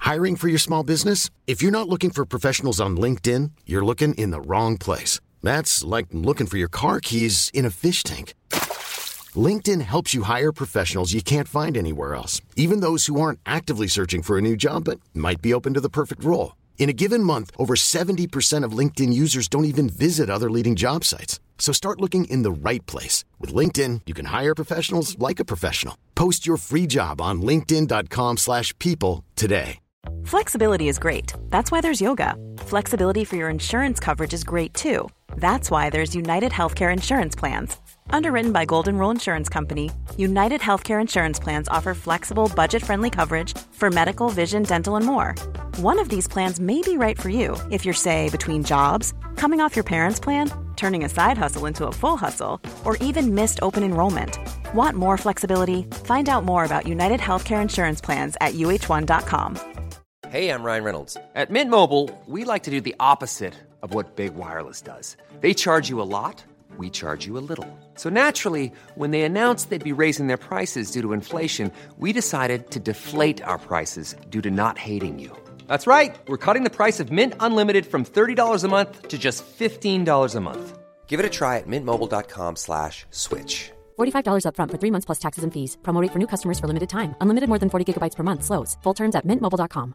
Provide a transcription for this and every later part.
Hiring for your small business? If you're not looking for professionals on LinkedIn, you're looking in the wrong place. That's like looking for your car keys in a fish tank. LinkedIn helps you hire professionals you can't find anywhere else, even those who aren't actively searching for a new job but might be open to the perfect role. In a given month, over 70% of LinkedIn users don't even visit other leading job sites. So start looking in the right place. With LinkedIn, you can hire professionals like a professional. Post your free job on linkedin.com/people today. Flexibility is great. That's why there's yoga. Flexibility for your insurance coverage is great too. That's why there's United Healthcare Insurance Plans. Underwritten by Golden Rule Insurance Company, United Healthcare Insurance Plans offer flexible, budget-friendly coverage for medical, vision, dental, and more. One of these plans may be right for you if you're, say, between jobs, coming off your parents' plan, turning a side hustle into a full hustle, or even missed open enrollment. Want more flexibility? Find out more about United Healthcare Insurance Plans at uh1.com. Hey, I'm Ryan Reynolds. At Mint Mobile, we like to do the opposite of what Big Wireless does. They charge you a lot. We charge you a little. So naturally, when they announced they'd be raising their prices due to inflation, we decided to deflate our prices due to not hating you. That's right. We're cutting the price of Mint Unlimited from $30 a month to just $15 a month. Give it a try at mintmobile.com/switch. $45 up front for 3 months plus taxes and fees. Promo rate for new customers for limited time. Unlimited more than 40 gigabytes per month. Slows full terms at mintmobile.com.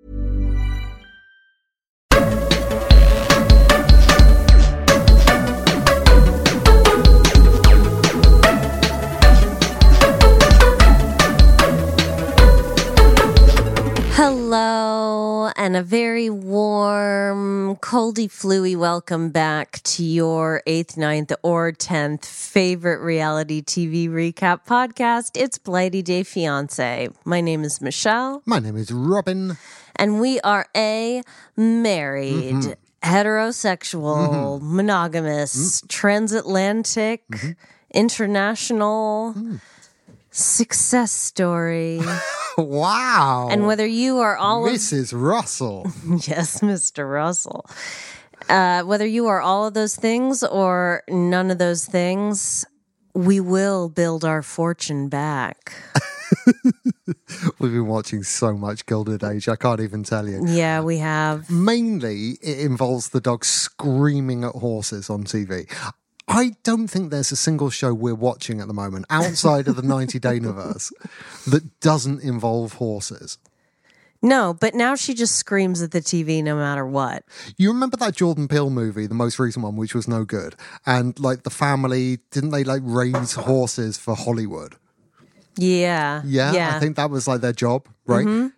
Hello, and a very warm, coldy, fluey welcome back to your 8th, 9th, or 10th favorite reality TV recap podcast. It's Blighty Day Fiancé. My name is Michelle. My name is Robin. And we are married, heterosexual, monogamous, transatlantic, international success story. Wow. And whether you are all Mrs. Russell. Yes, Mr. Russell. Whether you are all of those things or none of those things, we will build our fortune back. We've been watching so much Gilded Age, I can't even tell you. Yeah, we have. Mainly, it involves the dog screaming at horses on TV. I don't think there's a single show we're watching at the moment outside of the 90-Day Universe that doesn't involve horses. No, but now she just screams at the TV no matter what. You remember that Jordan Peele movie, the most recent one, which was no good? And like the family, didn't they like raise horses for Hollywood? Yeah. Yeah. I think that was like their job, right?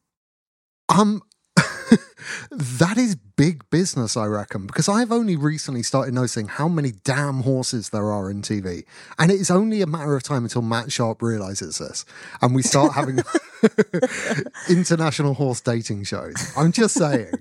That is big business, I reckon, because I've only recently started noticing how many damn horses there are in TV. And it is only a matter of time until Matt Sharp realizes this and we start having international horse dating shows. I'm just saying.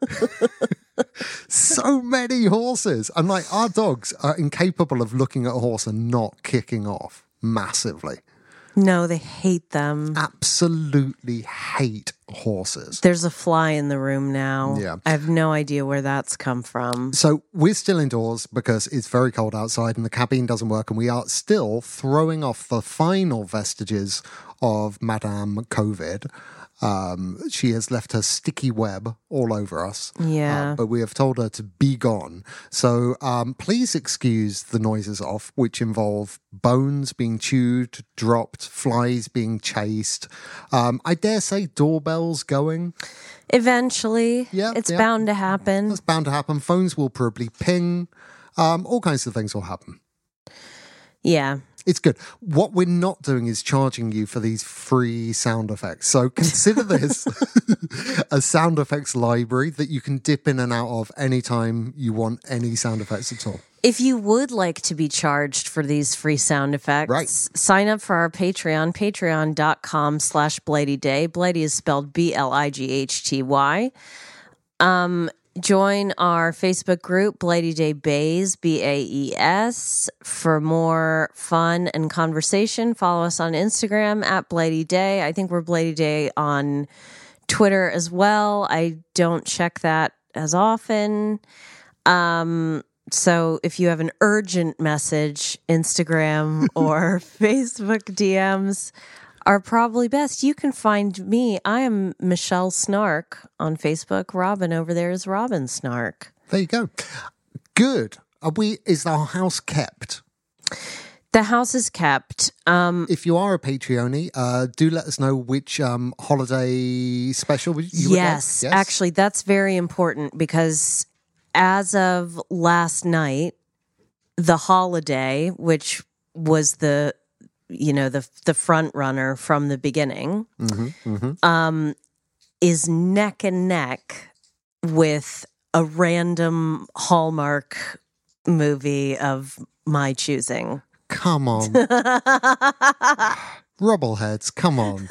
So many horses. And like our dogs are incapable of looking at a horse and not kicking off massively. No, they hate them. Absolutely hate horses. There's a fly in the room now. Yeah. I have no idea where that's come from. So we're still indoors because it's very cold outside and the cabine doesn't work, and we are still throwing off the final vestiges of Madame COVID. She has left her sticky web all over us. Yeah. But we have told her to be gone. So please excuse the noises off, which involve bones being chewed, dropped, flies being chased. I dare say doorbells going. Eventually. Yeah, it's yeah. bound to happen. That's bound to happen. Phones will probably ping. All kinds of things will happen. Yeah. It's good. What we're not doing is charging you for these free sound effects. So consider this a sound effects library that you can dip in and out of anytime you want any sound effects at all. If you would like to be charged for these free sound effects, right, sign up for our Patreon, patreon.com/BlightyDay. Blighty is spelled BLIGHTY. Join our Facebook group, Blighty Day Baes, BAES, for more fun and conversation. Follow us on Instagram at Blighty Day. I think we're Blighty Day on Twitter as well. I don't check that as often. So if you have an urgent message, Instagram or Facebook DMs are probably best. You can find me. I am Michelle Snark on Facebook. Robin over there is Robin Snark. There you go. Good. Is our house kept? The house is kept. If you are a Patreonie, do let us know which holiday special you would like. Yes, actually, that's very important because as of last night, the holiday, which was the front runner from the beginning, is neck and neck with a random Hallmark movie of my choosing. Come on. Rubbleheads, come on.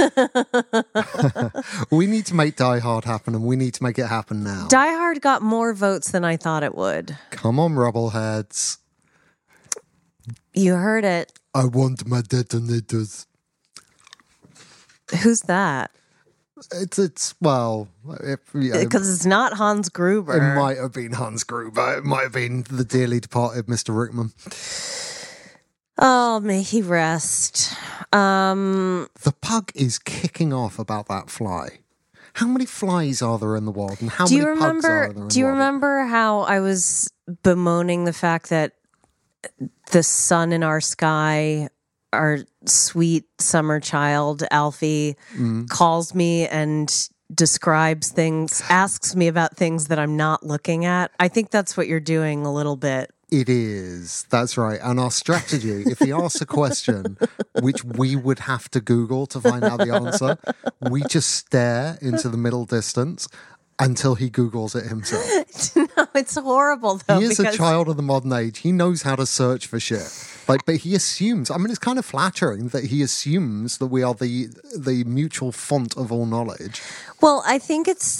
We need to make Die Hard happen, and we need to make it happen now. Die Hard got more votes than I thought it would. Come on, Rubbleheads. You heard it. I want my detonators. Who's that? Because it's not Hans Gruber. It might have been Hans Gruber. It might have been the dearly departed Mr. Rickman. Oh, may he rest. The pug is kicking off about that fly. How many flies are there in the world, and how many pugs are there in the world? Do you remember how I was bemoaning the fact that the sun in our sky, our sweet summer child, Alfie, calls me and describes things, asks me about things that I'm not looking at? I think that's what you're doing a little bit. It is. That's right. And our strategy, if he asks a question, which we would have to Google to find out the answer, we just stare into the middle distance until he Googles it himself. No, it's horrible, though. He is a child of the modern age. He knows how to search for shit. But he assumes, it's kind of flattering that he assumes that we are the mutual font of all knowledge. Well, I think it's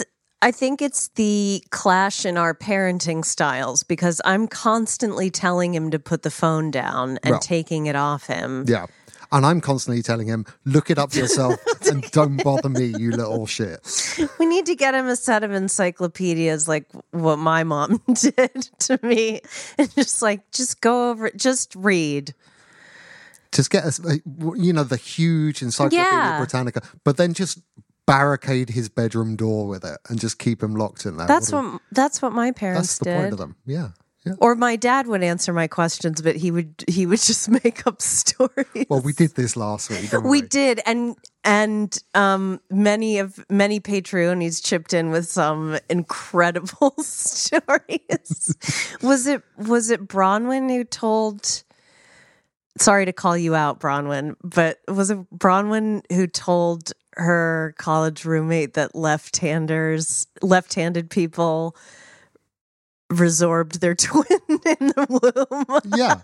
the clash in our parenting styles because I'm constantly telling him to put the phone down and taking it off him. Yeah. And I'm constantly telling him, look it up yourself and don't bother me, you little shit. We need to get him a set of encyclopedias like what my mom did to me. And just go over it, just read. Just get us, the huge Encyclopedia Britannica, but then just barricade his bedroom door with it and just keep him locked in there. That's what my parents did. That's the point of them. Yeah. Yeah. Or my dad would answer my questions, but he would just make up stories. Well, we did this last week, didn't we? We did, and many Patreonies chipped in with some incredible stories. Was it Bronwyn who told? Sorry to call you out, Bronwyn, but was it Bronwyn who told her college roommate that left-handed people resorbed their twin in the womb? Yeah.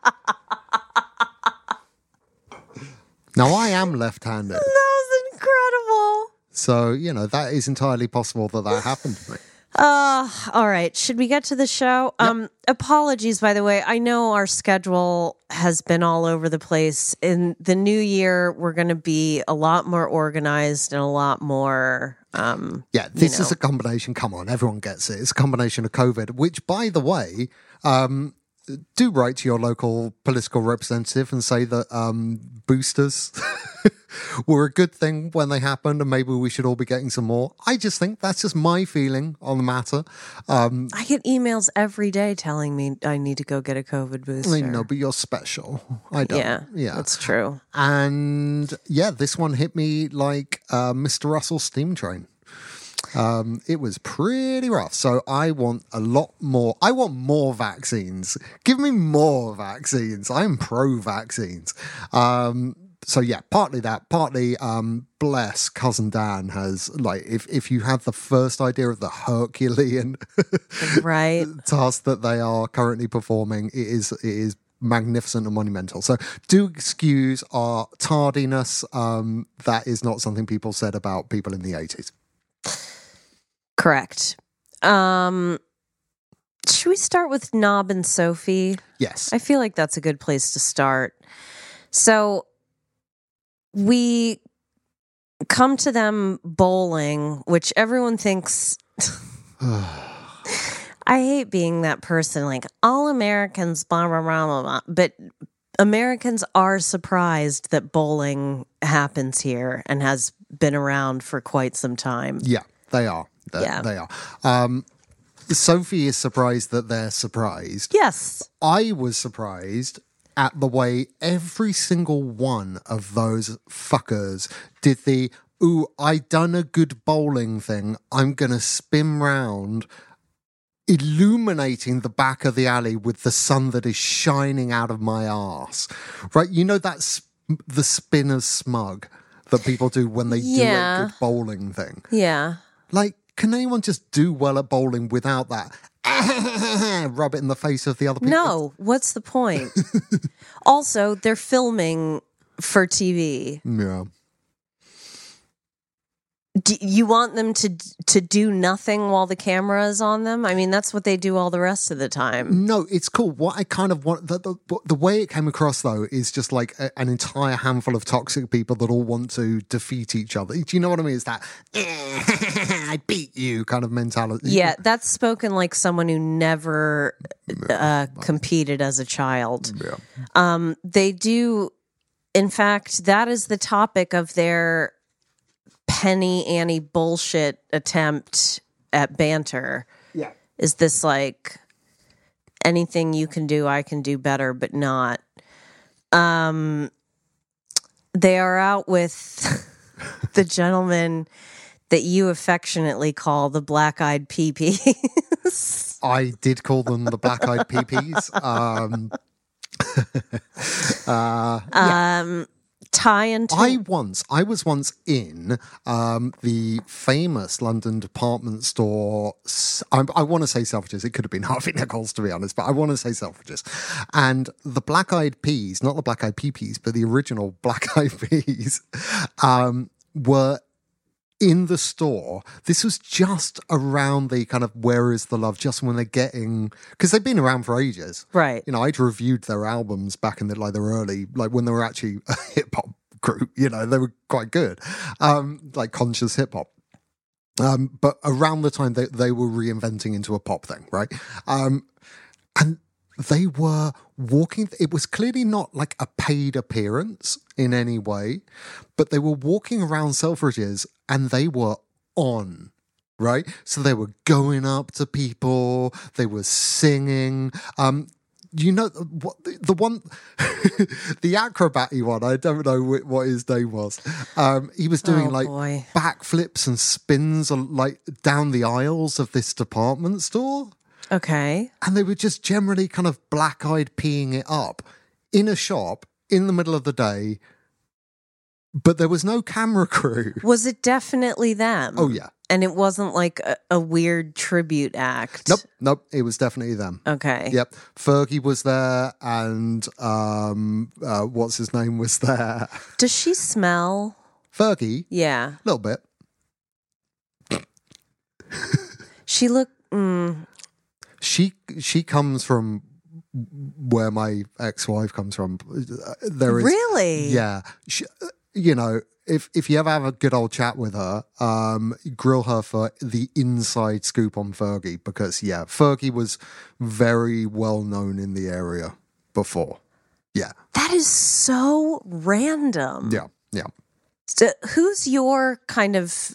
Now, I am left-handed. That was incredible. So, that is entirely possible that happened to me. All right. Should we get to the show? Yep. Apologies, by the way. I know our schedule has been all over the place. In the new year, we're going to be a lot more organized and a lot more... this is a combination. Come on, everyone gets it. It's a combination of COVID, which, by the way, do write to your local political representative and say that boosters were a good thing when they happened, and maybe we should all be getting some more. I just think that's just my feeling on the matter. I get emails every day telling me I need to go get a COVID booster. I know, but you're special. I don't. Yeah, that's true. And this one hit me like Mr. Russell's steam train. It was pretty rough. So I want a lot more. I want more vaccines. Give me more vaccines. I'm pro-vaccines. Partly that. Partly, bless Cousin Dan has, if you had the first idea of the Herculean right task that they are currently performing, it is magnificent and monumental. So do excuse our tardiness. That is not something people said about people in the 80s. Correct. Should we start with Knob and Sophie? Yes. I feel like that's a good place to start. So we come to them bowling, which everyone thinks... I hate being that person, like, all Americans, blah, blah, blah, blah, blah. But Americans are surprised that bowling happens here and has been around for quite some time. Yeah, they are. They are. Sophie is surprised that they're surprised. Yes. I was surprised at the way every single one of those fuckers did the, ooh, I done a good bowling thing. I'm going to spin round, illuminating the back of the alley with the sun that is shining out of my arse. Right? You know, that's the spinner's smug that people do when they do a good bowling thing. Yeah. Like, can anyone just do well at bowling without that? Rub it in the face of the other people? No. What's the point? Also, they're filming for TV. Yeah. Do you want them to do nothing while the camera is on them? I mean, that's what they do all the rest of the time. No, it's cool. What I kind of want, the way it came across, though, is just like an entire handful of toxic people that all want to defeat each other. Do you know what I mean? It's that, I beat you kind of mentality. Yeah, that's spoken like someone who never competed as a child. Yeah. They do, in fact, that is the topic of their Penny Annie bullshit attempt at banter. Yeah. Is this like anything you can do, I can do better, but not. They are out with the gentleman that you affectionately call the black-eyed peepees. I did call them the black-eyed peepees. Ty and I was once in the famous London department store. I want to say Selfridges. It could have been Harvey Nichols, to be honest, but I want to say Selfridges. And the black-eyed peas, not the black-eyed peepees, but the original black-eyed peas, were in the store. This was just around the kind of Where Is the Love, just when they're getting, because they've been around for ages. Right. You know, I'd reviewed their albums back in the early, like when they were actually a hip hop group, you know, they were quite good. Like conscious hip hop. But around the time they were reinventing into a pop thing, right? And they were walking, it was clearly not like a paid appearance in any way, but they were walking around Selfridges and they were on, right? So they were going up to people, they were singing. You know, what the one, the acrobat-y one, I don't know what his name was. He was doing backflips and spins like down the aisles of this department store. Okay. And they were just generally kind of black-eyed peeing it up in a shop in the middle of the day, but there was no camera crew. Was it definitely them? Oh, yeah. And it wasn't like a weird tribute act? Nope. It was definitely them. Okay. Yep. Fergie was there and what's his name was there. Does she smell? Fergie? Yeah. A little bit. She looked... She comes from where my ex-wife comes from. There is really, yeah. You know, if you ever have a good old chat with her, grill her for the inside scoop on Fergie because Fergie was very well known in the area before. Yeah, that is so random. Yeah. So who's your kind of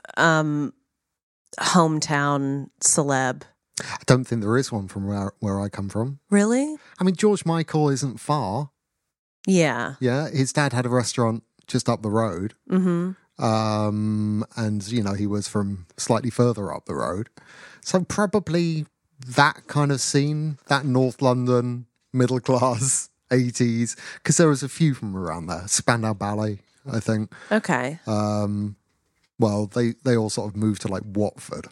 hometown celeb? I don't think there is one from where I come from. Really? I mean, George Michael isn't far. Yeah. Yeah, his dad had a restaurant just up the road. Mm-hmm. And, you know, he was from slightly further up the road. So probably that kind of scene, that North London, middle class, 80s, because there was a few from around there. Spandau Ballet, I think. Okay. Well, they all sort of moved to like Watford.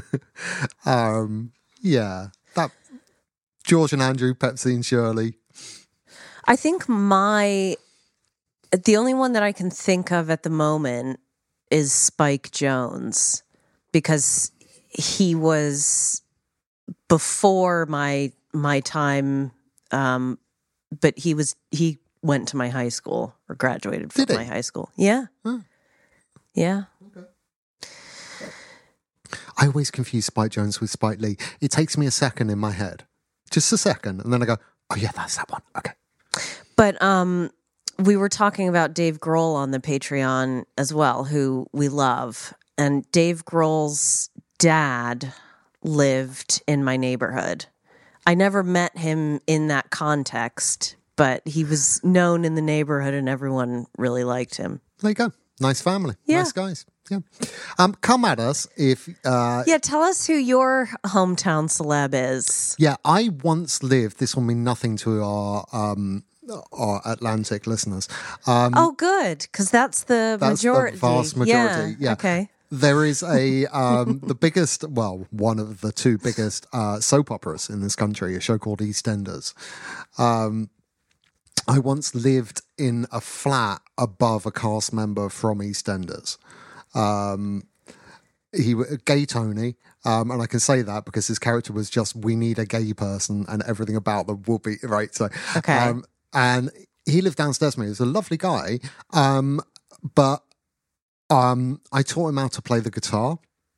That George and Andrew, Pepsi and Shirley. I think the only one that I can think of at the moment is Spike Jonze because he was before my time, but he went to my high school or graduated from my high school. Yeah. Huh. Yeah. Okay. I always confuse Spike Jonze with Spike Lee. It takes me a second in my head. Just a second. And then I go, oh yeah, that's that one. Okay. But But we were talking about Dave Grohl on the Patreon as well, who we love. And Dave Grohl's dad lived in my neighborhood. I never met him in that context, but he was known in the neighborhood and everyone really liked him. There you go. Nice family. Yeah. Nice guys. Yeah. Come at us if... yeah, tell us who your hometown celeb is. Yeah, I once lived... This will mean nothing to our Atlantic listeners. Oh, good, because that's the majority. The vast majority. Yeah. Okay. There is the biggest, well, one of the two biggest soap operas in this country, a show called EastEnders. I once lived in a flat above a cast member from EastEnders. He was Gay Tony, and I can say that because his character was just, we need a gay person, and everything about them will be, right? So, okay. And he lived downstairs from me. He was a lovely guy, but I taught him how to play the guitar.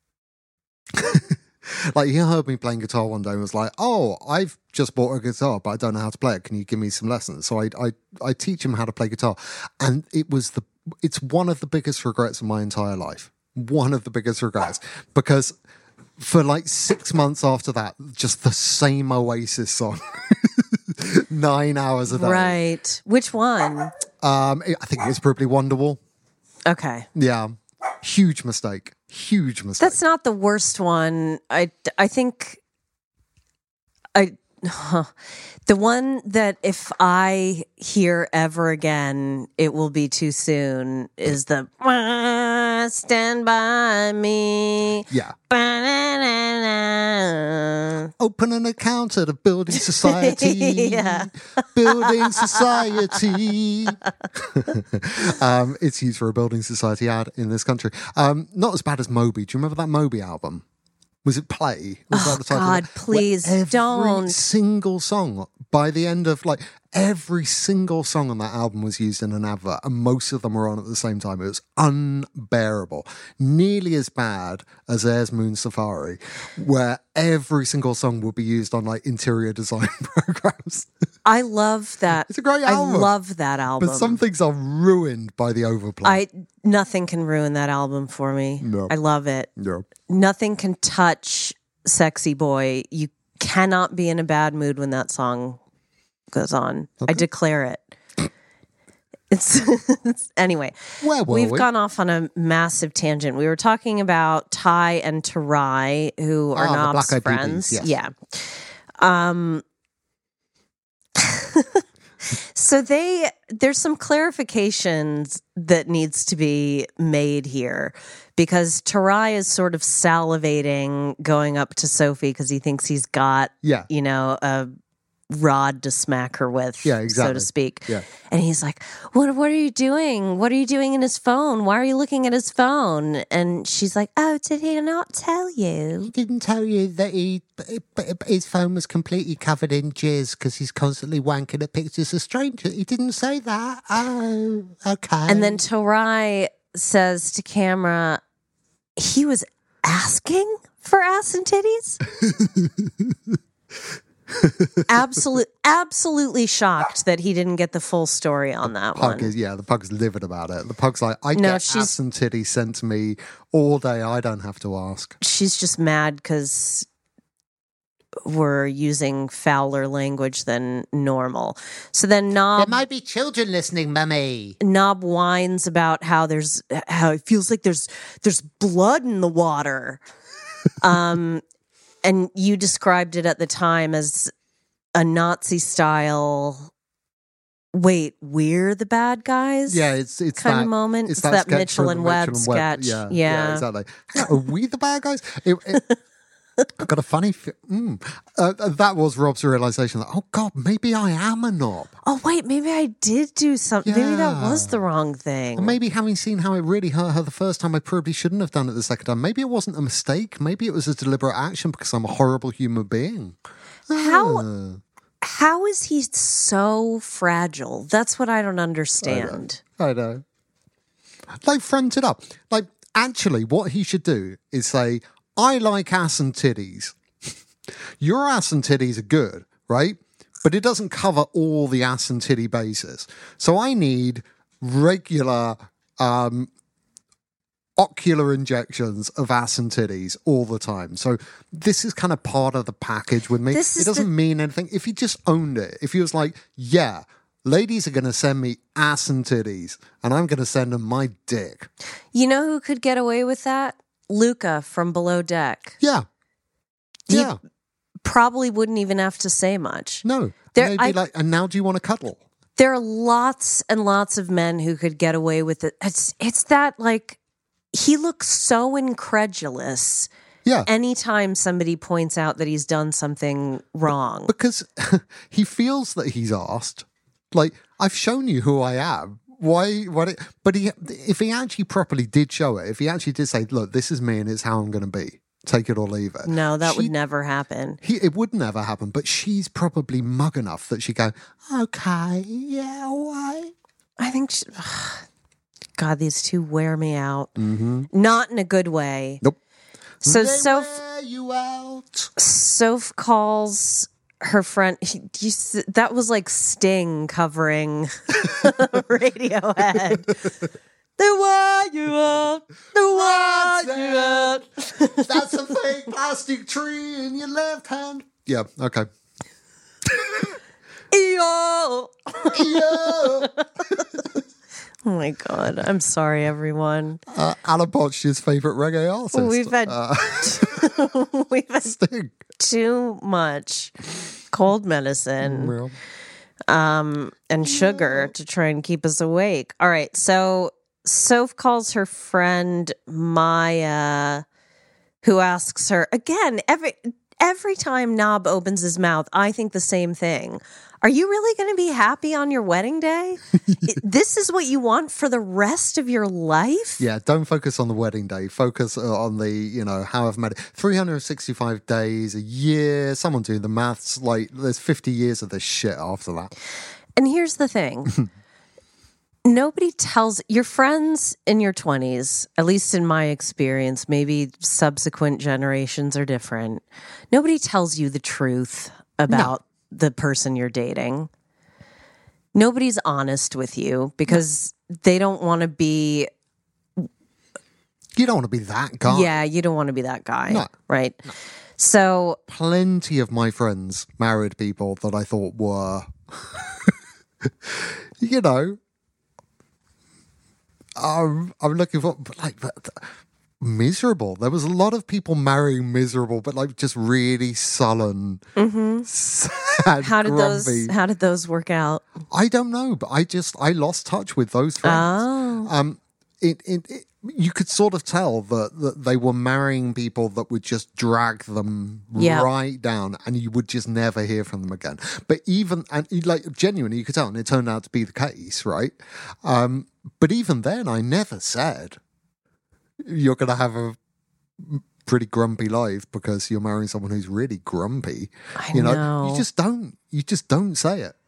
Like, he heard me playing guitar one day and was like, "Oh, I've just bought a guitar, but I don't know how to play it. Can you give me some lessons?" So I teach him how to play guitar, and it's one of the biggest regrets of my entire life. One of the biggest regrets, because for like 6 months after that, just the same Oasis song, 9 hours a day. Right. Which one? I think it was probably Wonderwall. Okay. Yeah. Huge mistake. Huge mistake. That's not the worst one. I think the one that if I hear ever again, it will be too soon, is the Stand By Me. Yeah. Open an account at a building society. Yeah. Building society. It's used for a building society ad in this country. Not as bad as Moby. Do you remember that Moby album? Was it Play? Was that the title? God, please don't. Every single song, by the end of, like, every single song on that album was used in an advert, and most of them were on at the same time. It was unbearable. Nearly as bad as Airs Moon Safari, where every single song would be used on, like, interior design programs. I love that. It's a great album. I love that album. But some things are ruined by the overplay. Nothing can ruin that album for me. No. I love it. No. Nothing can touch Sexy Boy. You cannot be in a bad mood when that song goes on. Okay. I declare it. It's anyway. Where were we've we? gone off on a massive tangent. We were talking about Ty and Tarai, who are Knob's friends. Yes. Yeah. So there's some clarifications that needs to be made here, because Tarai is sort of salivating going up to Sophie because he thinks he's got, a rod to smack her with, so to speak. Yeah. And he's like, what are you doing? What are you doing in his phone? Why are you looking at his phone? And she's like, oh, did he not tell you? He didn't tell you that his phone was completely covered in jizz because he's constantly wanking at pictures of strangers. He didn't say that. Oh, okay. And then Tarai says to camera, he was asking for ass and titties? Absolutely shocked that he didn't get the full story on that one. The pug's livid about it. The pug's like, I get ass and titties sent to me all day. I don't have to ask. She's just mad because we're using fouler language than normal. So then there might be children listening, Mummy. Knob whines about how it feels like there's blood in the water. And you described it at the time as a Nazi style. Wait, we're the bad guys? Yeah, it's kind of moment. It's that Mitchell and Webb sketch. Yeah, exactly. Are we the bad guys? I've got a funny... that was Rob's realisation that, oh, God, maybe I am a knob. Oh, wait, maybe I did do something. Yeah. Maybe that was the wrong thing. And maybe having seen how it really hurt her the first time, I probably shouldn't have done it the second time. Maybe it wasn't a mistake. Maybe it was a deliberate action because I'm a horrible human being. How is he so fragile? That's what I don't understand. I know. Like, front it up. Like, actually, what he should do is say... I like ass and titties. Your ass and titties are good, right? but it doesn't cover all the ass and titty bases. So I need regular ocular injections of ass and titties all the time. So this is kind of part of the package with me. It doesn't mean anything. If he just owned it, if he was like, yeah, ladies are going to send me ass and titties, and I'm going to send them my dick. You know who could get away with that? Luca from Below Deck. Yeah. Yeah. Probably wouldn't even have to say much. No. They'd be like, and now do you want to cuddle? There are lots and lots of men who could get away with it. It's that, like, he looks so incredulous. Yeah. Anytime somebody points out that he's done something wrong. Because he feels that he's asked. Like, I've shown you who I am. Why? But if he actually properly did show it, if he actually did say, look, this is me and it's how I'm going to be. Take it or leave it. No, that would never happen. It would never happen, but she's probably mug enough that she'd go, okay, yeah, why? I think, God, these two wear me out. Mm-hmm. Not in a good way. Nope. So wear you out. Soph calls her friend. That was like Sting covering Radiohead. They wear you out. They wear you out. That's a fake plastic tree in your left hand. Yeah, okay. Yo. Yo. Oh my God. I'm sorry, everyone. Alan Potch, his favourite reggae artist. We've had Sting. Too much cold medicine and sugar to try and keep us awake. All right, so Soph calls her friend Maya, who asks her again, every time Knob opens his mouth, I think the same thing. Are you really going to be happy on your wedding day? This is what you want for the rest of your life? Yeah, don't focus on the wedding day. Focus on the, how I've made it. 365 days, a year. Someone do the maths. Like, there's 50 years of this shit after that. And here's the thing. Nobody tells your friends in your 20s, at least in my experience, maybe subsequent generations are different. Nobody tells you the truth about the person you're dating. Nobody's honest with you because they don't want to be... You don't want to be that guy. Yeah, you don't want to be that guy. No. Right? No. So... Plenty of my friends married people that I thought were... I'm looking for... miserable. There was a lot of people marrying miserable, but just really sullen, sad, grumpy. How did those work out? I don't know, but I lost touch with those friends. Oh. You could sort of tell that they were marrying people that would just drag them right down, and you would just never hear from them again. But genuinely, you could tell, and it turned out to be the case, right? But even then, I never said, you're going to have a pretty grumpy life because you're marrying someone who's really grumpy. I know. You just don't say it.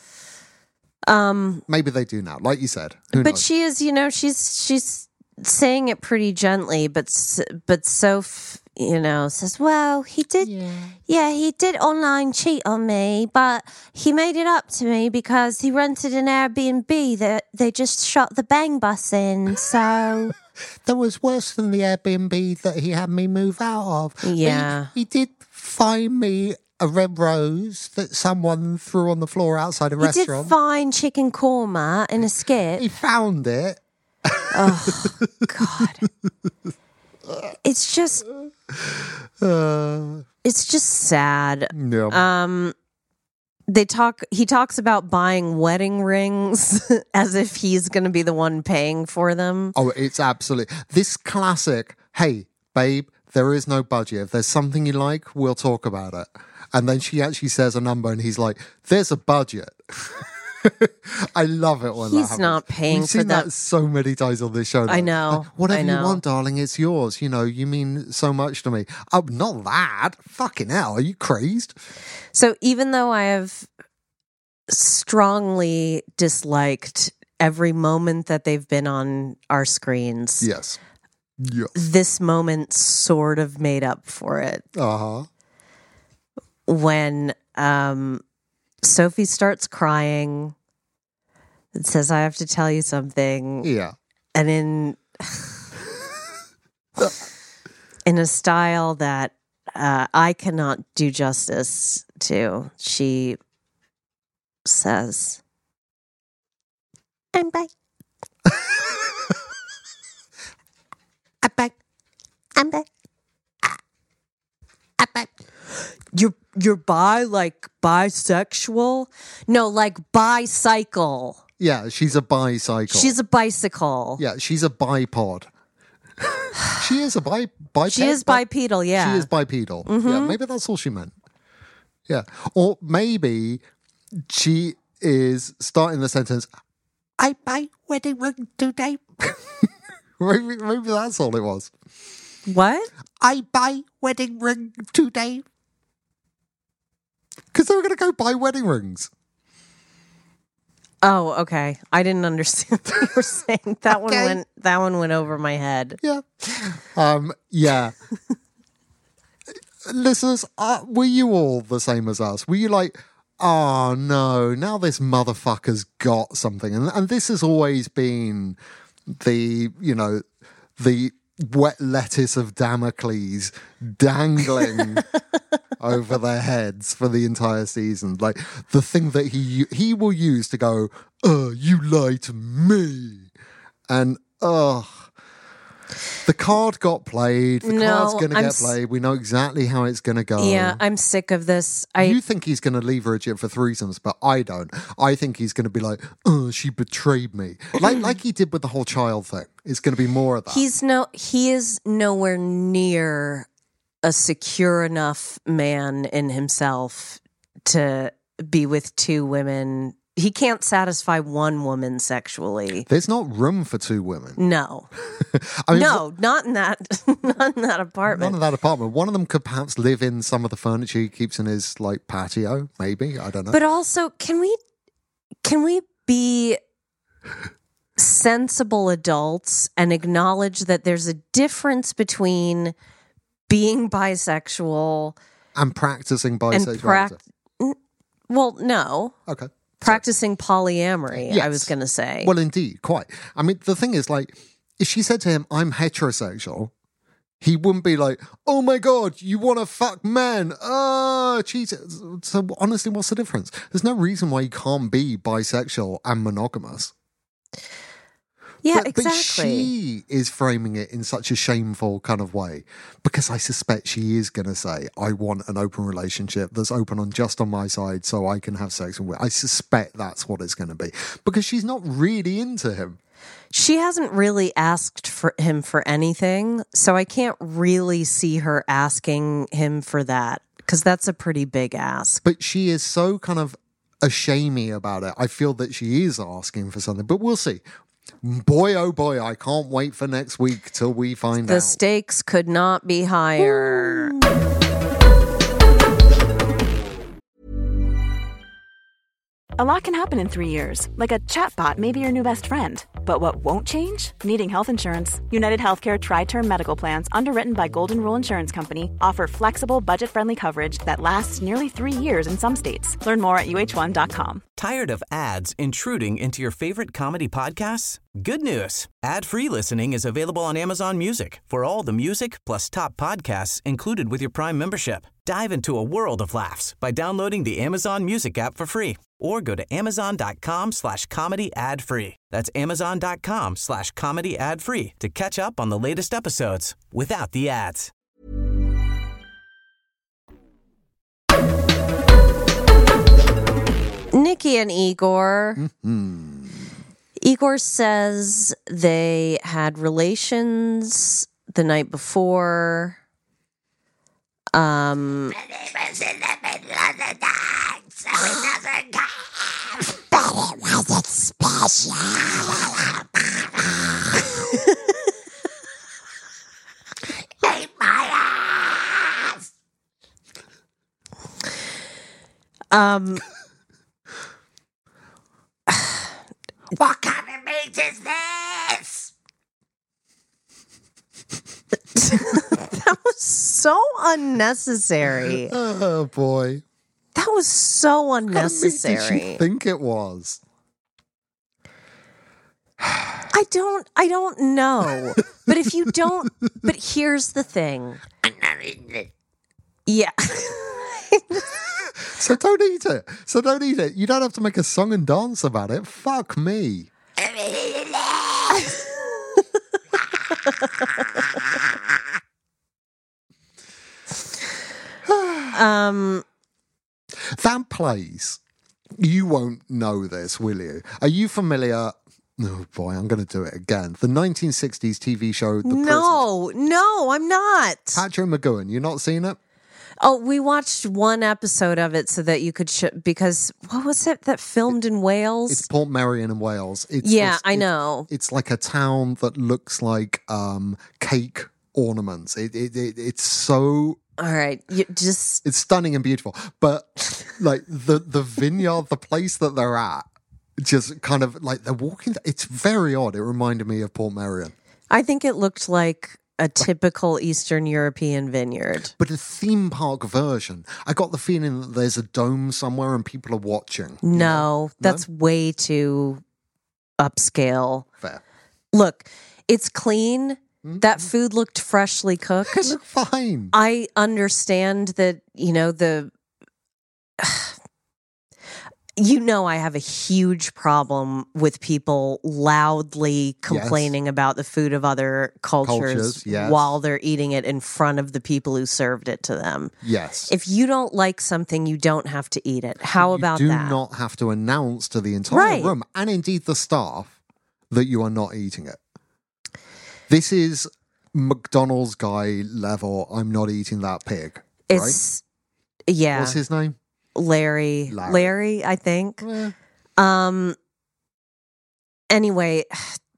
Maybe they do now, like you said. Who knows? She is, she's saying it pretty gently, but Soph, says, well, he did, he did online cheat on me, but he made it up to me because he rented an Airbnb that they just shot the bang bus in, so... That was worse than the Airbnb that he had me move out of. Yeah. He did find me a red rose that someone threw on the floor outside a restaurant. He did find chicken korma in a skip. He found it. Oh, God. It's just sad. Yeah. He talks about buying wedding rings as if he's going to be the one paying for them. Oh, it's absolutely this classic, hey, babe, there is no budget. If there's something you like, we'll talk about it. And then she actually says a number and he's like, there's a budget. I love it when that happens. He's not paying We've for seen that. So many times on this show. I know. Whatever you want, darling, it's yours. You mean so much to me. Oh, not that. Fucking hell. Are you crazed? So even though I have strongly disliked every moment that they've been on our screens. Yes. This moment sort of made up for it. Uh-huh. When Sophie starts crying and says, I have to tell you something. Yeah. And in a style that I cannot do justice to, she says, I'm bi. I'm bi. I'm bi. I'm bi. You're bi, like bisexual? No, like bicycle. Yeah, she's a bicycle. She's a bicycle. Yeah, she's a bipod. She is a biped. She is bipedal, yeah. She is bipedal. Yeah, maybe that's all she meant. Yeah. Or maybe she is starting the sentence, I buy wedding ring today. maybe that's all it was. What? I buy wedding ring today. Because they were going to go buy wedding rings. Oh, okay. I didn't understand what you were saying. That one went over my head. Yeah. Yeah. Listeners, were you all the same as us? Were you like, oh no, now this motherfucker's got something? And this has always been the wet lettuce of Damocles dangling over their heads for the entire season. Like the thing that he will use to go, you lied to me. And, the card got played. The card's going to get played. We know exactly how it's going to go. Yeah, I'm sick of this. You think he's going to leverage it for threesomes, but I don't. I think he's going to be like, she betrayed me. Like he did with the whole child thing. It's going to be more of that. He is nowhere near a secure enough man in himself to be with two women. He can't satisfy one woman sexually. There's not room for two women. No. I mean, not in that apartment. Not in that apartment. One of them could perhaps live in some of the furniture he keeps in his like patio, maybe. I don't know. But also, can we be sensible adults and acknowledge that there's a difference between being bisexual and practicing bisexuality? Well, no. Okay. Practicing polyamory, yes. I was going to say. Well, indeed, quite. I mean, the thing is, like, if she said to him, I'm heterosexual, he wouldn't be like, oh my God, you want to fuck men? Jesus. So honestly, what's the difference? There's no reason why you can't be bisexual and monogamous. Yeah, But she is framing it in such a shameful kind of way because I suspect she is going to say, I want an open relationship that's open on my side so I can have sex with. I suspect that's what it's going to be because she's not really into him. She hasn't really asked for him for anything, so I can't really see her asking him for that because that's a pretty big ask. But she is so kind of ashamey about it. I feel that she is asking for something, but we'll see. Boy, oh boy, I can't wait for next week till we find out. The stakes could not be higher. A lot can happen in 3 years, like a chatbot may be your new best friend. But what won't change? Needing health insurance. United Healthcare Tri-Term Medical Plans, underwritten by Golden Rule Insurance Company, offer flexible, budget-friendly coverage that lasts nearly 3 years in some states. Learn more at uh1.com. Tired of ads intruding into your favorite comedy podcasts? Good news. Ad-free listening is available on Amazon Music for all the music plus top podcasts included with your Prime membership. Dive into a world of laughs by downloading the Amazon Music app for free or go to amazon.com/comedy ad-free. That's amazon.com/comedy ad-free to catch up on the latest episodes without the ads. Nikki and Igor. Mm-hmm. Igor says they had relations the night before. But it was in the middle of the night, so it doesn't count. But it wasn't special. Ate my ass. What kind of meat is this? That was so unnecessary. Oh, boy. That was so What kind of meat unnecessary. did she think it was? I don't know. But if you don't, but here's the thing. I'm not eating it. Yeah. So don't eat it. So don't eat it. You don't have to make a song and dance about it. Fuck me. That place, you won't know this, will you? Are you familiar? Oh boy, I'm going to do it again. The 1960s TV show, The Prison. No, I'm not. Patrick McGowan, you not seen it? Oh, we watched one episode of it so that you could because what was it that filmed in Wales? It's Port Merion in Wales. I know. It's like a town that looks like cake ornaments. It's so... All right, It's stunning and beautiful. But like the vineyard, the place that they're at, just kind of like they're walking. It's very odd. It reminded me of Port Merion. I think it looked like a typical Eastern European vineyard. But a theme park version. I got the feeling that there's a dome somewhere and people are watching. No, that's way too upscale. Fair. Look, it's clean. That food looked freshly cooked. It looked fine. I understand that, I have a huge problem with people loudly complaining about the food of other cultures yes. while they're eating it in front of the people who served it to them. Yes. If you don't like something, you don't have to eat it. How about that? You that? do not have to announce to the entire room, and indeed the staff, that you are not eating it. This is McDonald's guy level, I'm not eating that pig. It's, right? Yeah. What's his name? Larry, I think. Yeah. Anyway,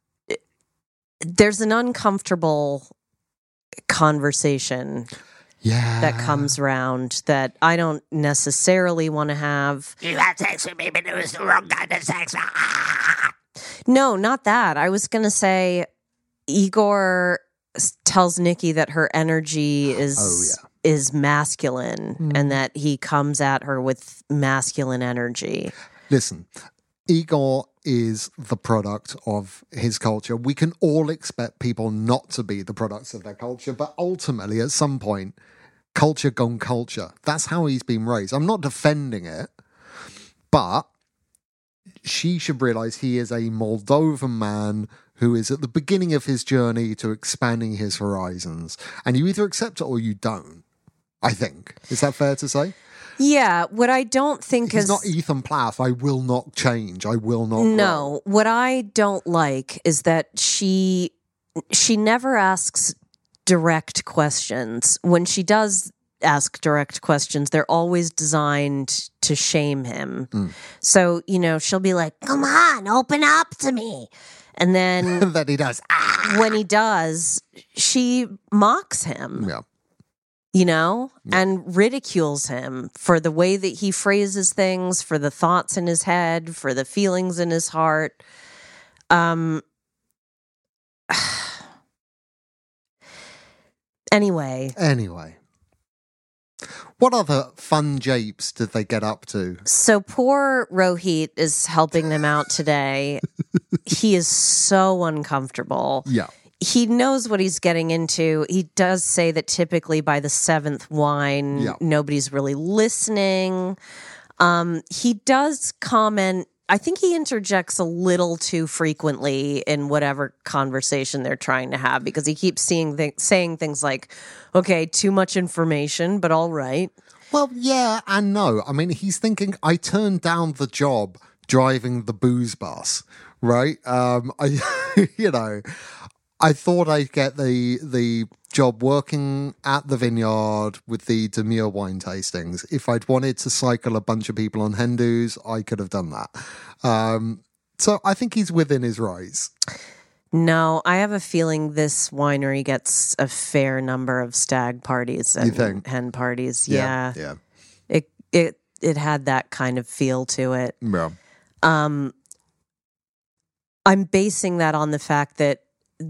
there's an uncomfortable conversation that comes around that I don't necessarily want to have. You had sex with me, but it was the wrong kind of sex. No, not that. I was going to say Igor tells Nikki that her energy is masculine and that he comes at her with masculine energy. Listen, Igor is the product of his culture. We can all expect people not to be the products of their culture, but ultimately at some point, culture gone culture. That's how he's been raised. I'm not defending it, but she should realize he is a Moldovan man who is at the beginning of his journey to expanding his horizons. And you either accept it or you don't, I think. Is that fair to say? Yeah, what I don't think He's is... not Ethan Plath. I will not change. I will not No, grow. what I don't like is that she never asks direct questions. When she does ask direct questions, they're always designed to shame him. So, she'll be like, Come on, open up to me. and then That he does. when he does, she mocks him. Yeah. And ridicules him for the way that he phrases things, for the thoughts in his head, for the feelings in his heart. Anyway. What other fun japes did they get up to? So poor Rohit is helping them out today. He is so uncomfortable. Yeah. He knows what he's getting into. He does say that typically by the seventh wine, nobody's really listening. He does comment. I think he interjects a little too frequently in whatever conversation they're trying to have because he keeps saying things like, okay, too much information, but all right. Well, yeah and no. I mean, he's thinking, I turned down the job driving the booze bus, right? I thought I'd get the job working at the vineyard with the demure wine tastings. If I'd wanted to cycle a bunch of people on Hindus, I could have done that. So I think he's within his rights. No, I have a feeling this winery gets a fair number of stag parties and hen parties. Yeah. It had that kind of feel to it. Yeah. I'm basing that on the fact that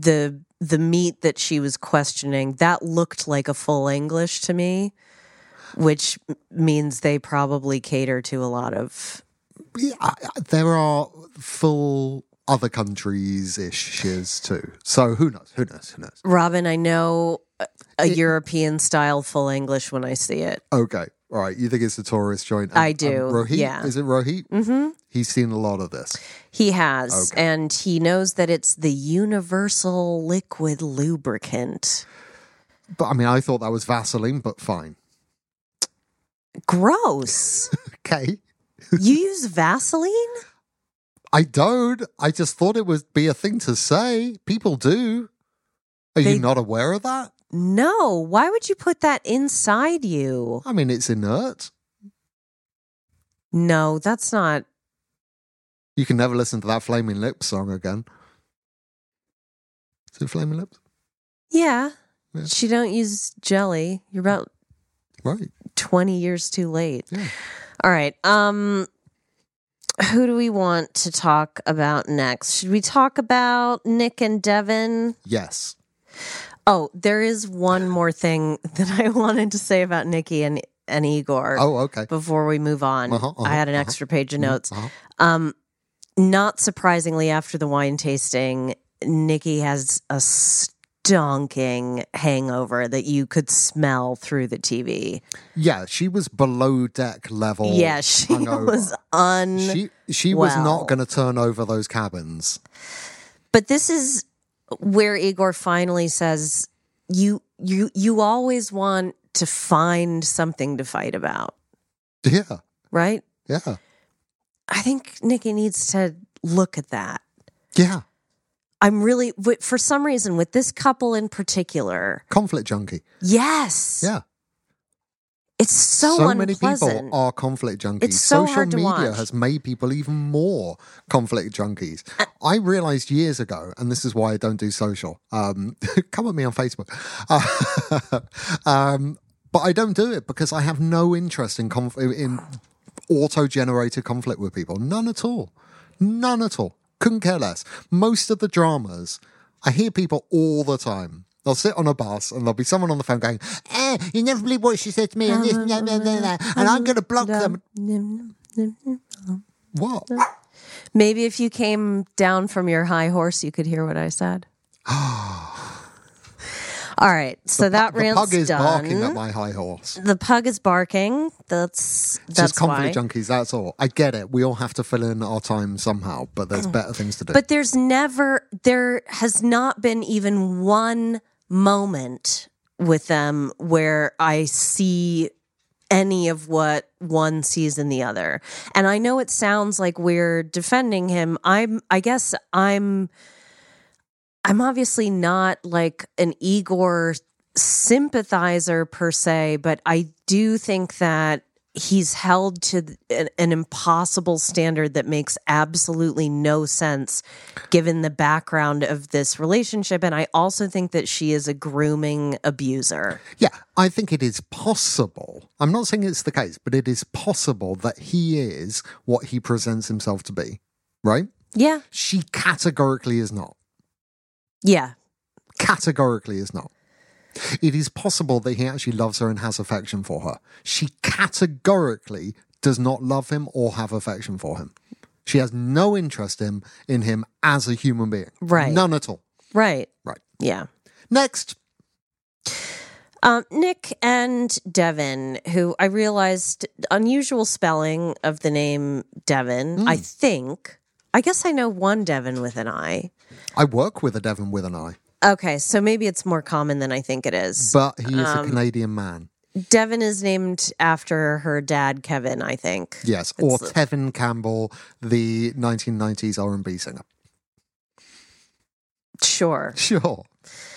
the meat that she was questioning, that looked like a full English to me. which means they probably cater to a lot of... Yeah, there are full other countries-ish too. So who knows? Robin, I know a European-style full English when I see it. Okay. All right. You think it's a tourist joint? I do, Rohit? yeah. Is it Rohit? Mm-hmm. He's seen a lot of this. He has, Okay. and he knows that it's the universal liquid lubricant. But I mean, I thought that was Vaseline, but fine. Gross. Okay. You use Vaseline? I don't. I just thought it would be a thing to say. People do. Are you not aware of that? No. Why would you put that inside you? I mean, it's inert. No, that's not. You can never listen to that Flaming Lips song again. Is it Flaming Lips? Yeah. Yeah. She don't use jelly. You're about Right. 20 years too late. Yeah. All right. Who do we want to talk about next? Should we talk about Nick and Devin? Yes. Oh, there is one more thing that I wanted to say about Nikki and Igor. Oh, okay. Before we move on. I had an extra page of notes. Not surprisingly, after the wine tasting, Nikki has a stonking hangover that you could smell through the TV. Yeah, she was below deck level. Yeah, she hungover. was She was not going to turn over those cabins. But this is where Igor finally says, you always want to find something to fight about. Yeah. Right? Yeah. I think Nikki needs to look at that. Yeah. I'm really, for some reason, with this couple in particular. Conflict junkie. Yes. Yeah. It's so many unpleasant. people are conflict junkies. It's so Social hard to media watch. has made people even more conflict junkies. I realized years ago, and this is why I don't do social. Come at me on Facebook. But I don't do it because I have no interest in auto-generated conflict with people. None at all. None at all. Couldn't care less. Most of the dramas, I hear people all the time. They'll sit on a bus and there'll be someone on the phone going, you never believe what she said to me and this, and I'm going to block them. What? Maybe if you came down from your high horse, you could hear what I said. All right, so that rant's The pug is done. barking at my high horse. The pug is barking. That's Just conflict why. junkies, that's all. I get it. We all have to fill in our time somehow, but there's better things to do. But there has not been even one moment with them where I see any of what one sees in the other. And I know it sounds like we're defending him. I guess I'm obviously not like an Igor sympathizer per se, but I do think that he's held to an impossible standard that makes absolutely no sense given the background of this relationship. And I also think that she is a grooming abuser. Yeah, I think it is possible. I'm not saying it's the case, but it is possible that he is what he presents himself to be, right? Yeah. She categorically is not. Yeah. Categorically is not. It is possible that he actually loves her and has affection for her. She categorically does not love him or have affection for him. She has no interest in him as a human being. Right. None at all. Right. Right. Yeah. Next. Nick and Devin, who I realized unusual spelling of the name Devin. I guess I know one Devin with an I. I work with a Devin with an I. Okay, so maybe it's more common than I think it is. But he is a Canadian man. Devin is named after her dad, Kevin, I think. Yes, or Tevin Campbell, the 1990s R&B singer. Sure. Sure.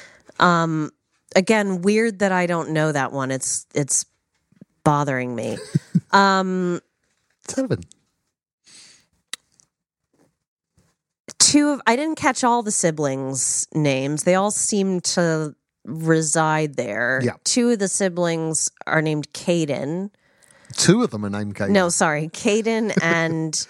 Again, weird that I don't know that one. It's bothering me. Tevin. I didn't catch all the siblings' names. They all seem to reside there. Yeah. Two of the siblings are named Caden. Two of them are named Caden. No, sorry. Caden and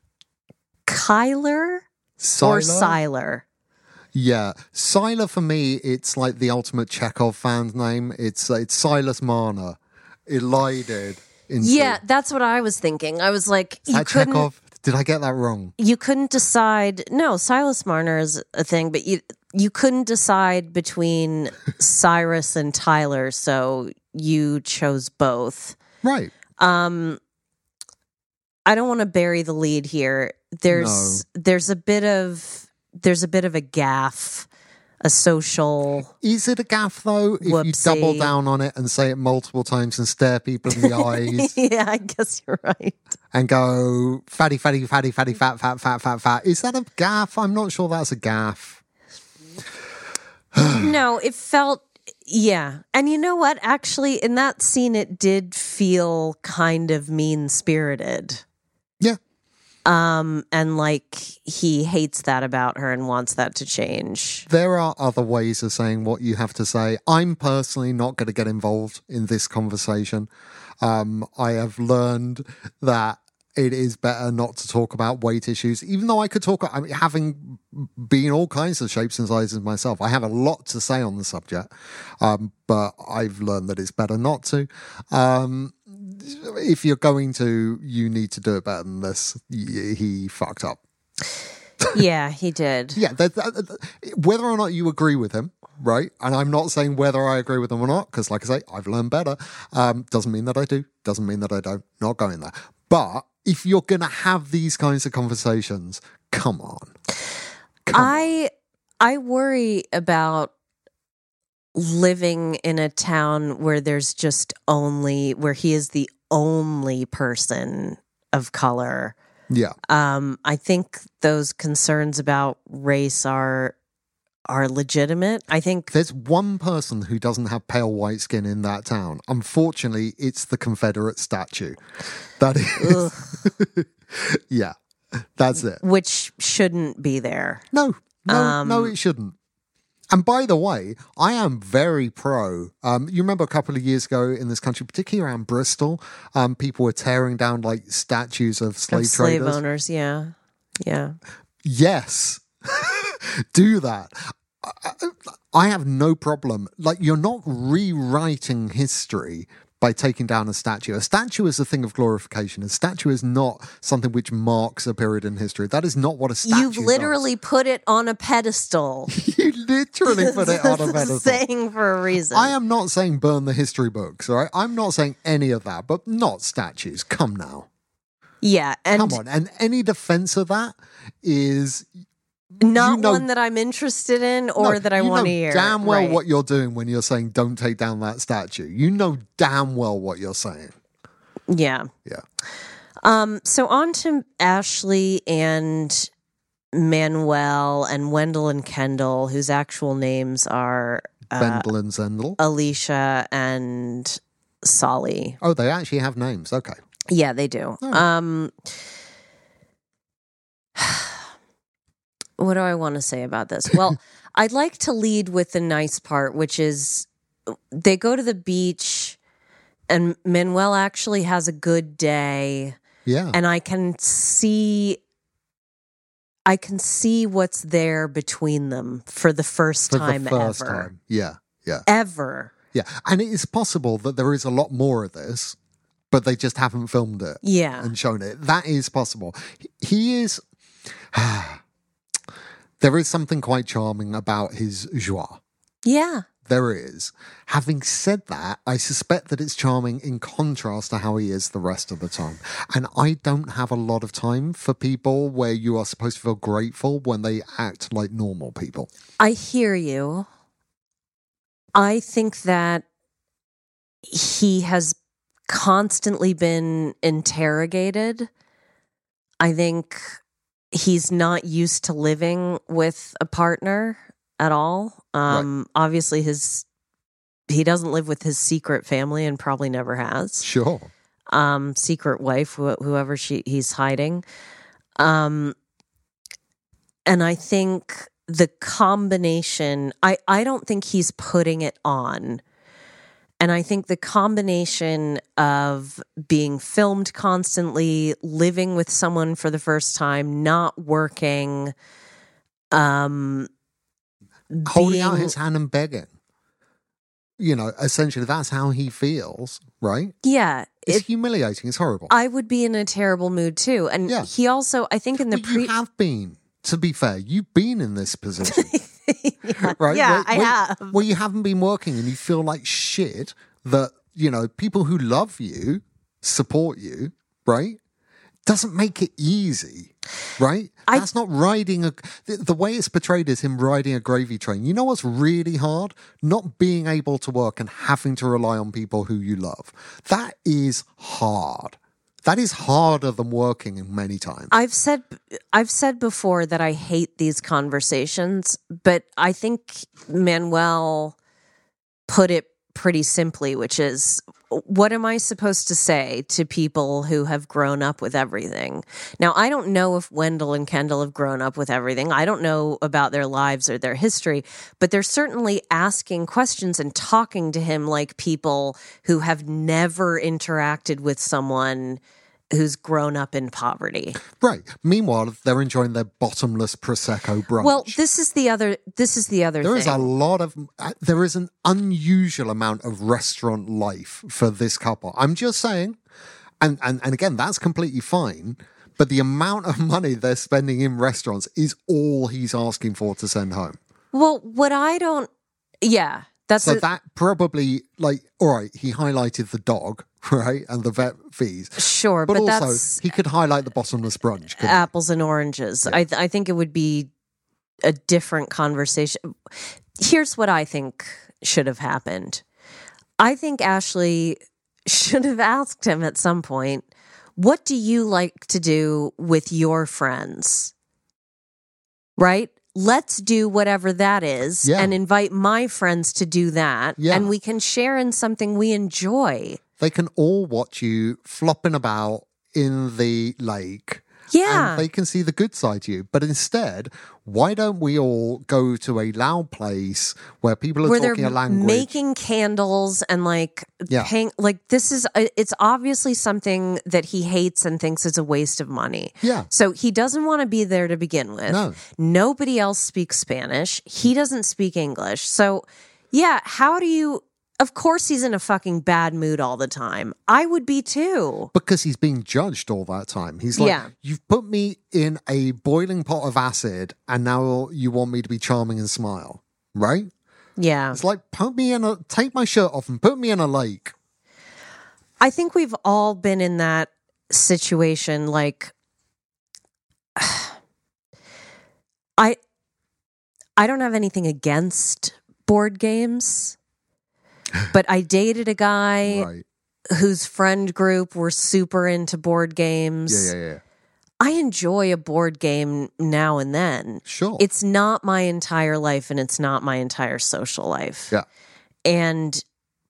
Kyler? Siler? Or Siler. Yeah. Siler, for me, it's like the ultimate Chekhov fan name. It's Silas Marner elided into. Yeah, that's what I was thinking. I was like, Is that Chekhov? Did I get that wrong? You couldn't decide. No, Silas Marner is a thing, but you couldn't decide between Cyrus and Tyler, so you chose both. Right. I don't want to bury the lead here. There's a bit of a gaffe, a social. Is it a gaffe though? If you double down on it and say it multiple times and stare people in the eyes? Yeah, I guess you're right. And go fatty, fatty, fatty, fatty, fat, fat, fat, fat, fat. Is that a gaffe? I'm not sure that's a gaffe. No, it felt. Yeah. And you know what? Actually, in that scene, it did feel kind of mean-spirited. Yeah. And like he hates that about her and wants that to change. There are other ways of saying what you have to say. I'm personally not going to get involved in this conversation. I have learned that it is better not to talk about weight issues, even though I could talk, I mean, having been all kinds of shapes and sizes myself, I have a lot to say on the subject, but I've learned that it's better not to. If you're going to, you need to do it better than this. He fucked up. Yeah, he did. Yeah, whether or not you agree with him, right? And I'm not saying whether I agree with him or not, because like I say, I've learned better. Doesn't mean that I do. Doesn't mean that I don't. Not going there. But if you're going to have these kinds of conversations, come on. I worry about living in a town where there's just where he is the only person of color. Yeah. I think those concerns about race are legitimate. I think there's one person who doesn't have pale white skin in that town. Unfortunately, it's the Confederate statue. That is, yeah, that's it. Which shouldn't be there. No, it shouldn't. And by the way, I am very pro. You remember a couple of years ago in this country, particularly around Bristol, people were tearing down like statues of slave traders. Owners, yeah. Yes, do that. I have no problem. Like, you're not rewriting history by taking down a statue. A statue is a thing of glorification. A statue is not something which marks a period in history. That is not what a statue You've literally put it on a pedestal. You literally put it on a pedestal. Saying for a reason. I am not saying burn the history books, all right? I'm not saying any of that, but not statues. Come now. Yeah. Come on. And any defense of that is... Not one that I'm interested in or that I want to hear. You know damn well what you're doing when you're saying don't take down that statue. You know damn well what you're saying. Yeah. Yeah. So on to Ashley and Manuel and Wendell and Kendall, whose actual names are... Bendel and Zendel. Alicia and Solly. Oh, they actually have names. Okay. Yeah, they do. Oh. What do I want to say about this? Well, I'd like to lead with the nice part, which is they go to the beach and Manuel actually has a good day. Yeah. And I can see what's there between them for the first time ever. Yeah. Ever. Yeah. And it is possible that there is a lot more of this, but they just haven't filmed it. Yeah. And shown it. That is possible. He is... There is something quite charming about his joie. Yeah. There is. Having said that, I suspect that it's charming in contrast to how he is the rest of the time. And I don't have a lot of time for people where you are supposed to feel grateful when they act like normal people. I hear you. I think that he has constantly been interrogated. I think... he's not used to living with a partner at all. Right. Obviously, he doesn't live with his secret family and probably never has. Sure. Secret wife, whoever he's hiding. And I think the combination, I don't think he's putting it on. And I think the combination of being filmed constantly, living with someone for the first time, not working, holding out his hand and begging. essentially that's how he feels, right? Yeah. It's humiliating. It's horrible. I would be in a terrible mood too. And he also, I think in the you have been, to be fair, you've been in this position. Right? Yeah, I have. Where you haven't been working and you feel like shit that, people who love you support you, right? Doesn't make it easy, right? That's not riding the way it's portrayed is him riding a gravy train. You know what's really hard? Not being able to work and having to rely on people who you love. That is hard. That is harder than working many times. I've said before that I hate these conversations, but I think Manuel put it pretty simply, which is, what am I supposed to say to people who have grown up with everything? Now, I don't know if Wendell and Kendall have grown up with everything. I don't know about their lives or their history, but they're certainly asking questions and talking to him like people who have never interacted with someone who's grown up in poverty. Right. Meanwhile, they're enjoying their bottomless Prosecco brunch. Well, this is the other thing. There is an unusual amount of restaurant life for this couple. I'm just saying, and again, that's completely fine, but the amount of money they're spending in restaurants is all he's asking for to send home. Well, that probably, all right, he highlighted the dog, right, and the vet fees. Sure, but also, that's... he could highlight the bottomless brunch. Apples and oranges. Yeah. I think it would be a different conversation. Here's what I think should have happened. I think Ashley should have asked him at some point, what do you like to do with your friends? Right? Let's do whatever that is and invite my friends to do that. Yeah. And we can share in something we enjoy. They can all watch you flopping about in the lake. Yeah. And they can see the good side to you. But instead, why don't we all go to a loud place where people are talking a language? Making candles and paying, it's obviously something that he hates and thinks is a waste of money. Yeah. So he doesn't want to be there to begin with. No. Nobody else speaks Spanish. He doesn't speak English. So yeah, of course he's in a fucking bad mood all the time. I would be too. Because he's being judged all that time. He's like, you've put me in a boiling pot of acid and now you want me to be charming and smile, right? Yeah. It's like, take my shirt off and put me in a lake. I think we've all been in that situation. I don't have anything against board games. But I dated a guy whose friend group were super into board games. Yeah. I enjoy a board game now and then. Sure. It's not my entire life and it's not my entire social life. Yeah. And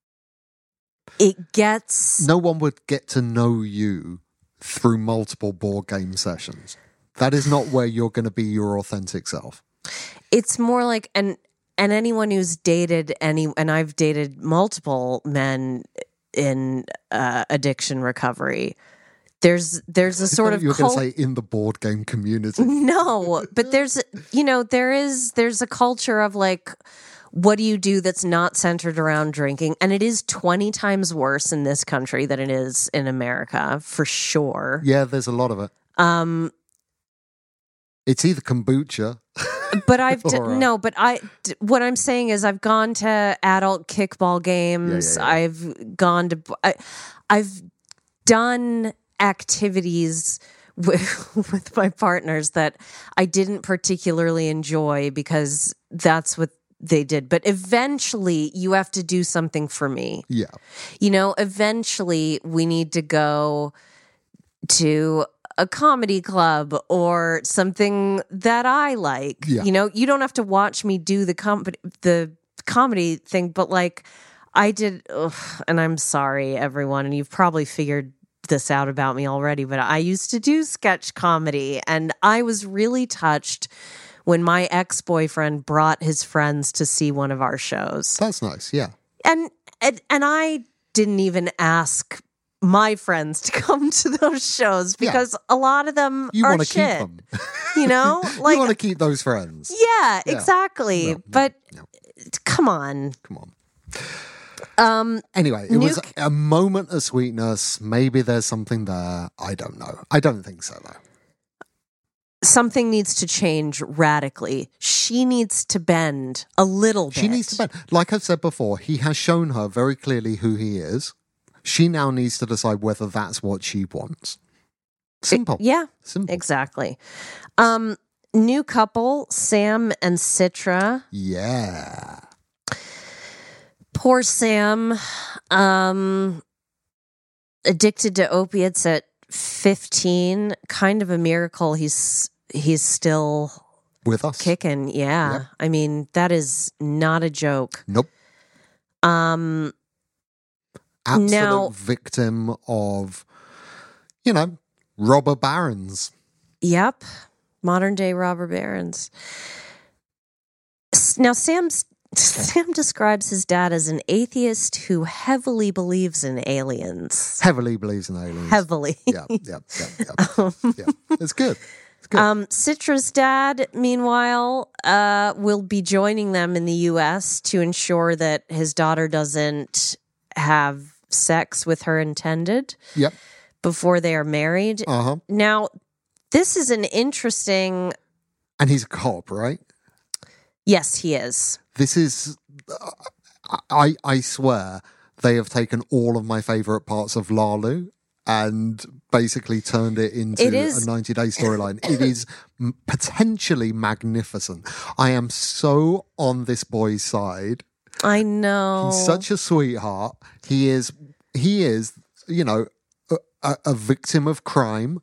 it gets... No one would get to know you through multiple board game sessions. That is not where you're going to be your authentic self. It's more like... And anyone who's dated and I've dated multiple men in addiction recovery, there's a sort of... You were going to say in the board game community. No, but there's a culture of what do you do that's not centered around drinking? And it is 20 times worse in this country than it is in America, for sure. Yeah, there's a lot of it. It's either kombucha... But what I'm saying is I've gone to adult kickball games. Yeah. I've done activities with my partners that I didn't particularly enjoy because that's what they did. But eventually you have to do something for me. Yeah. Eventually we need to go to a comedy club or something that I like. Yeah. You don't have to watch me do the comedy thing, but I did, and I'm sorry, everyone, and you've probably figured this out about me already, but I used to do sketch comedy, and I was really touched when my ex-boyfriend brought his friends to see one of our shows. That's nice, yeah. And I didn't even ask my friends to come to those shows because a lot of them you are want to shit. Keep them. You want to keep those friends. Yeah, exactly. But come on. Anyway, it was a moment of sweetness. Maybe there's something there. I don't know. I don't think so, though. Something needs to change radically. She needs to bend a little bit. She needs to bend. Like I've said before, he has shown her very clearly who he is. She now needs to decide whether that's what she wants. Simple. Simple. Exactly. New couple, Sam and Citra. Yeah. Poor Sam, addicted to opiates at 15. Kind of a miracle he's still with us, kicking. Yeah. Yep. I mean, that is not a joke. Nope. Absolute victim of, robber barons. Yep. Modern day robber barons. Now, Sam describes his dad as an atheist who heavily believes in aliens. Heavily believes in aliens. Heavily. Yeah. It's good. It's good. Citra's dad, meanwhile, will be joining them in the U.S. to ensure that his daughter doesn't have sex with her intended before they are married. Uh-huh. Now, this is an interesting... And he's a cop, right? Yes, he is. This is... I swear they have taken all of my favourite parts of Lalu and basically turned it into a 90-day storyline. It is potentially magnificent. I am so on this boy's side. I know. He's such a sweetheart. He is, a victim of crime.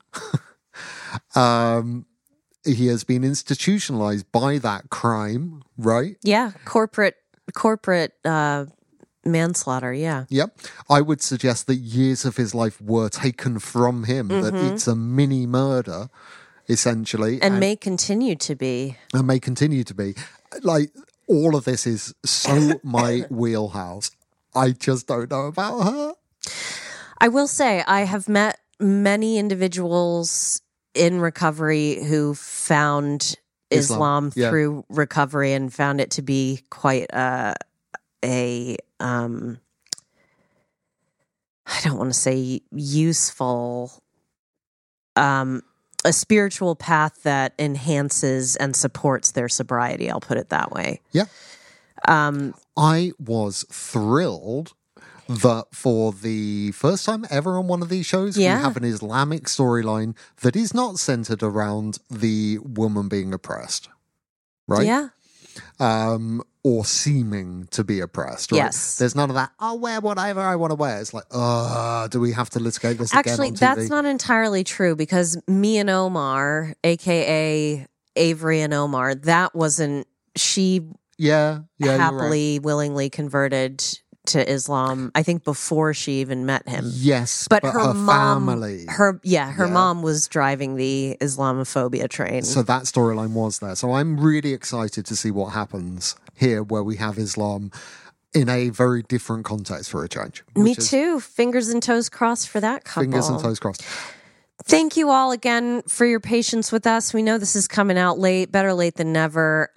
He has been institutionalized by that crime, right? Yeah, corporate manslaughter, yeah. Yep. I would suggest that years of his life were taken from him, that it's a mini murder, essentially. And may continue to be. And may continue to be. Like, all of this is so my wheelhouse. I just don't know about her. I will say, I have met many individuals in recovery who found Islam through recovery and found it to be quite I don't want to say useful, a spiritual path that enhances and supports their sobriety. I'll put it that way. Yeah. I was thrilled that for the first time ever on one of these shows, we have an Islamic storyline that is not centered around the woman being oppressed, right? Yeah. Or seeming to be oppressed, right? Yes. There's none of that, I'll wear whatever I want to wear. It's like, do we have to litigate this Actually, again on TV? that's not entirely true, because me and Omar, a.k.a. Avery and Omar, that wasn't... She happily, willingly converted to Islam, I think before she even met him. Yes, but her mom, family. Her mom was driving the Islamophobia train. So that storyline was there. So I'm really excited to see what happens here, where we have Islam in a very different context for a change. Me too. Fingers and toes crossed for that couple. Fingers and toes crossed. Thank you all again for your patience with us. We know this is coming out late, better late than never.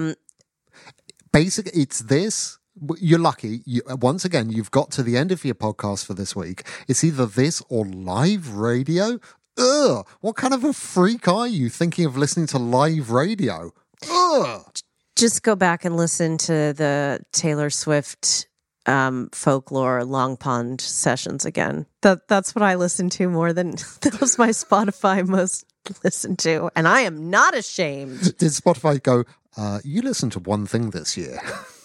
Basically, it's this. You're lucky. Once again, you've got to the end of your podcast for this week. It's either this or live radio. Ugh! What kind of a freak are you thinking of listening to live radio? Ugh! Just go back and listen to the Taylor Swift folklore Long Pond sessions again. That's what I listen to more than... That was my Spotify most listened to. And I am not ashamed. Did Spotify go, you listened to one thing this year?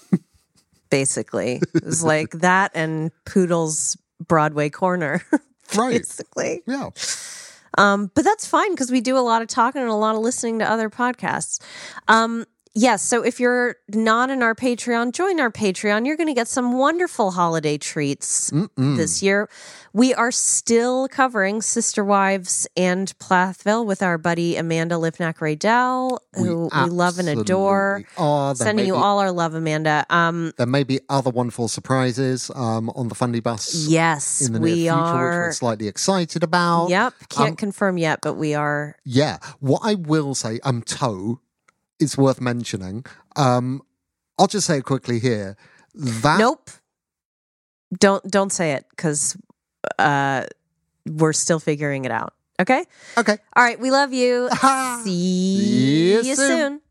Basically. It was like that and Poodle's Broadway Corner. Right. Basically. Yeah. But that's fine, because we do a lot of talking and a lot of listening to other podcasts. Yes, so if you're not in our Patreon, join our Patreon. You're going to get some wonderful holiday treats this year. We are still covering Sister Wives and Plathville with our buddy Amanda Lifnack-Raydell, who we love and adore. Sending you all our love, Amanda. There may be other wonderful surprises on the Fundy Bus. Yes, in the near future, which we're slightly excited about. Yep, can't confirm yet, but we are. Yeah, what I will say, it's worth mentioning. I'll just say it quickly here. That nope. Don't say it because we're still figuring it out. Okay? Okay. All right. We love you. See you soon.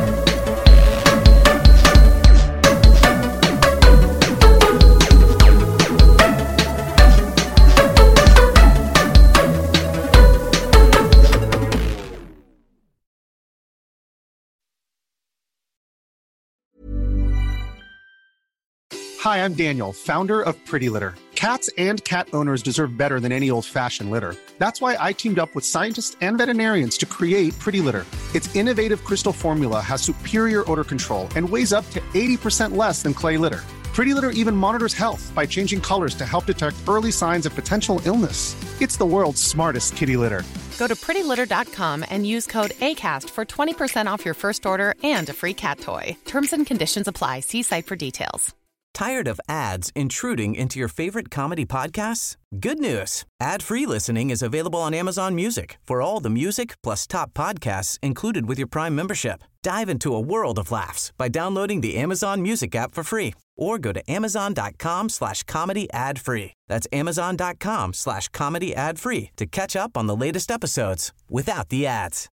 Hi, I'm Daniel, founder of Pretty Litter. Cats and cat owners deserve better than any old-fashioned litter. That's why I teamed up with scientists and veterinarians to create Pretty Litter. Its innovative crystal formula has superior odor control and weighs up to 80% less than clay litter. Pretty Litter even monitors health by changing colors to help detect early signs of potential illness. It's the world's smartest kitty litter. Go to prettylitter.com and use code ACAST for 20% off your first order and a free cat toy. Terms and conditions apply. See site for details. Tired of ads intruding into your favorite comedy podcasts? Good news. Ad-free listening is available on Amazon Music for all the music plus top podcasts included with your Prime membership. Dive into a world of laughs by downloading the Amazon Music app for free or go to amazon.com/comedy ad-free. That's amazon.com/comedy ad-free to catch up on the latest episodes without the ads.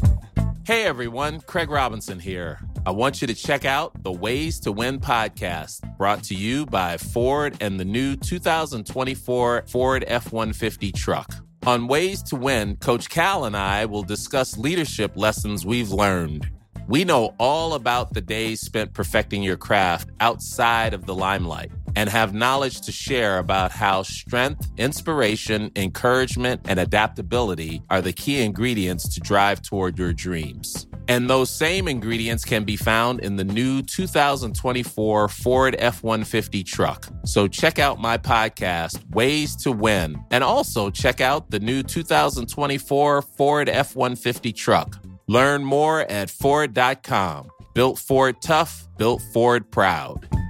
Hey everyone, Craig Robinson here. I want you to check out the Ways to Win podcast, brought to you by Ford and the new 2024 Ford F-150 truck. On Ways to Win, Coach Cal and I will discuss leadership lessons we've learned. We know all about the days spent perfecting your craft outside of the limelight and have knowledge to share about how strength, inspiration, encouragement, and adaptability are the key ingredients to drive toward your dreams. And those same ingredients can be found in the new 2024 Ford F-150 truck. So check out my podcast, Ways to Win, and also check out the new 2024 Ford F-150 truck. Learn more at Ford.com. Built Ford tough, built Ford proud.